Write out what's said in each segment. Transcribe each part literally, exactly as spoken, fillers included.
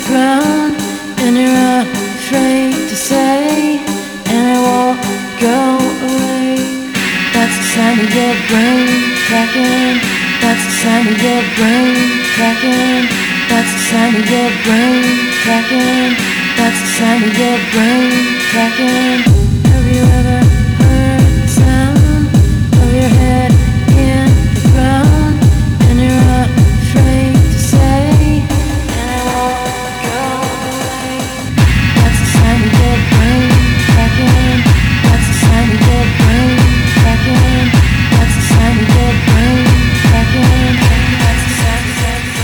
ground, and you're afraid to say, and I won't go away. That's the sound of your brain cracking. That's the sound of your brain cracking. That's the sound of your brain cracking. That's the sound of your brain cracking. Have you ever heard the sound of your head in the ground, and you're afraid to say, and I won't go away? That's the sound of your brain cracking. That's the sound of your brain cracking. That's the sound of your brain cracking. That's the sound of your brain.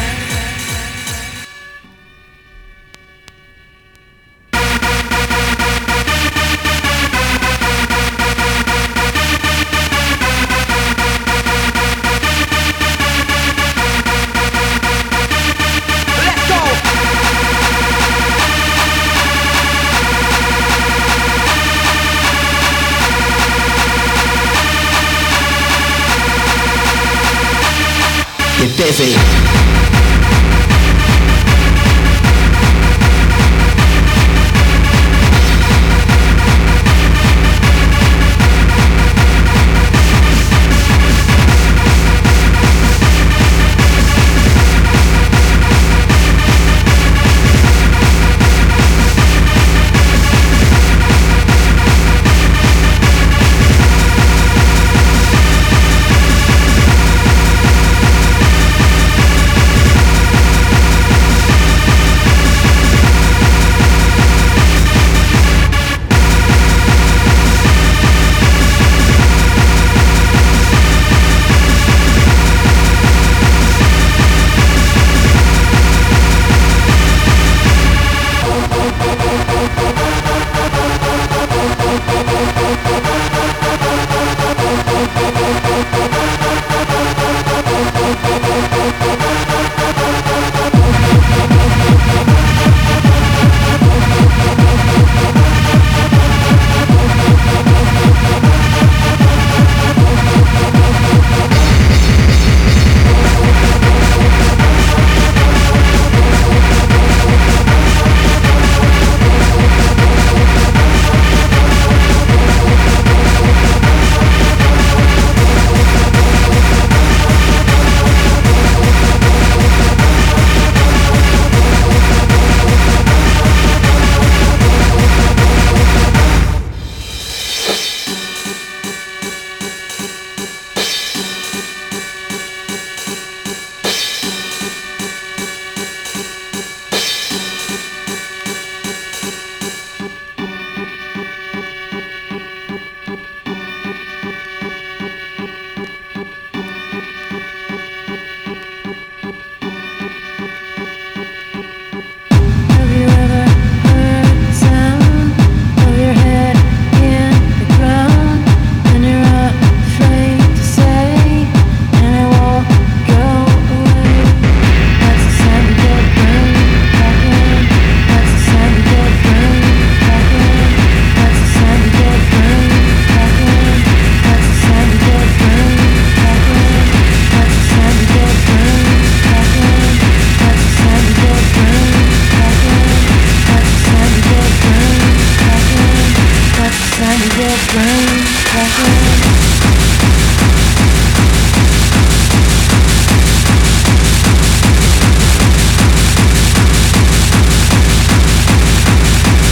Get busy.